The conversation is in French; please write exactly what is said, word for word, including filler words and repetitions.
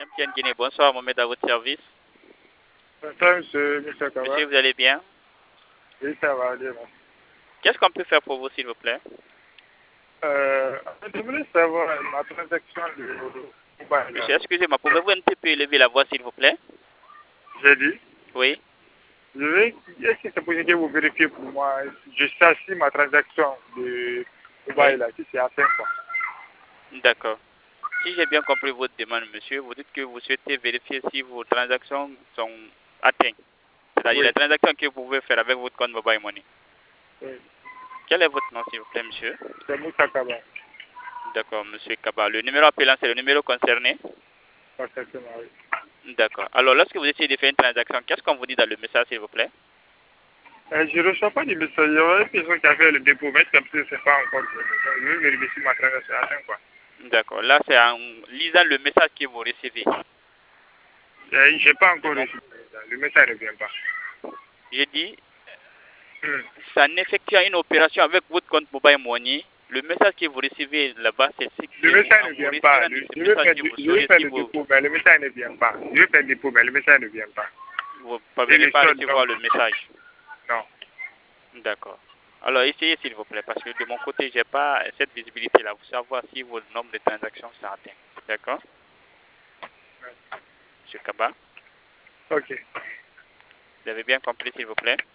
M T N Guinée, bonsoir, Mohamed à votre service. Bonsoir, monsieur, monsieur Kaba. Monsieur, vous allez bien? Oui, ça va, bien. Qu'est-ce qu'on peut faire pour vous, s'il vous plaît? Euh, je voulais savoir ma transaction de mobile. Monsieur, excusez-moi, pouvez-vous un petit peu élever la voix, s'il vous plaît? J'ai dit, Oui. je vais, est-ce que c'est possible que vous vérifiez pour moi, je cherche si ma transaction de mobile, là, si c'est atteint, quoi. D'accord. Si j'ai bien compris votre demande, monsieur, vous dites que vous souhaitez vérifier si vos transactions sont atteintes. C'est-à-dire Oui. les transactions que vous pouvez faire avec votre compte Mobile Money. Oui. Quel est votre nom, s'il vous plaît, monsieur? C'est Moussa Kaba. D'accord, monsieur Kaba. Le numéro appelant, c'est le numéro concerné? Parfaitement, oui. D'accord. Alors, lorsque vous essayez de faire une transaction, qu'est-ce qu'on vous dit dans le message, s'il vous plaît? Euh, je ne reçois pas de message. Il y a une personne qui a fait le dépôt, mais comme ça, c'est pas encore. Je veux vérifier si ma transaction est atteinte, quoi. D'accord. Là, c'est en lisant le message que vous recevez. Euh, je n'ai pas encore reçu. Le message ne vient pas. J'ai dit, Hmm. ça n'effectue une opération avec votre compte Mobile Money. Le message que vous recevez là-bas, c'est ce que Le vous, message en ne vous vient pas. retirant de Le- ce je veux message faire, que du- vous je veux saurez faire si le vous dépôt, mais le message ne vient pas. Je veux faire le dépôt, mais le message ne vient pas. ne Et parvenez le pas à solde, recevoir donc, le message. non. D'accord. Alors, essayez s'il vous plaît, parce que de mon côté, je n'ai pas cette visibilité-là pour savoir si votre nombre de transactions sont atteints. D'accord? Monsieur Kaba, Ok. vous avez bien compris, s'il vous plaît?